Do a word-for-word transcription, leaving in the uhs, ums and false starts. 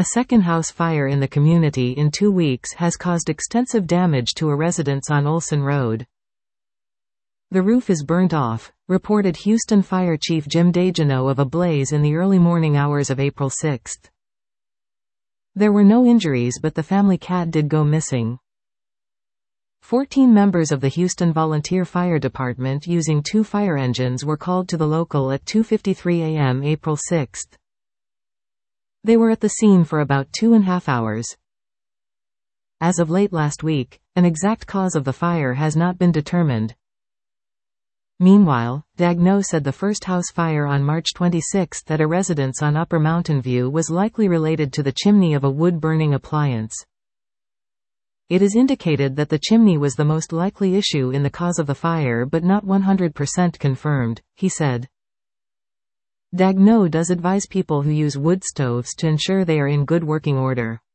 A second house fire in the community in two weeks has caused extensive damage to a residence on Olson Road. The roof is burnt off, reported Houston Fire Chief Jim Degenot of a blaze in the early morning hours of April sixth. There were no injuries, but the family cat did go missing. Fourteen members of the Houston Volunteer Fire Department using two fire engines were called to the local at two fifty-three a m April sixth. They were at the scene for about two and a half hours. As of late last week, an exact cause of the fire has not been determined. Meanwhile, Degenot said the first house fire on March twenty-sixth at a residence on Upper Mountain View was likely related to the chimney of a wood-burning appliance. It is indicated that the chimney was the most likely issue in the cause of the fire, but not one hundred percent confirmed, he said. Degenot does advise people who use wood stoves to ensure they are in good working order.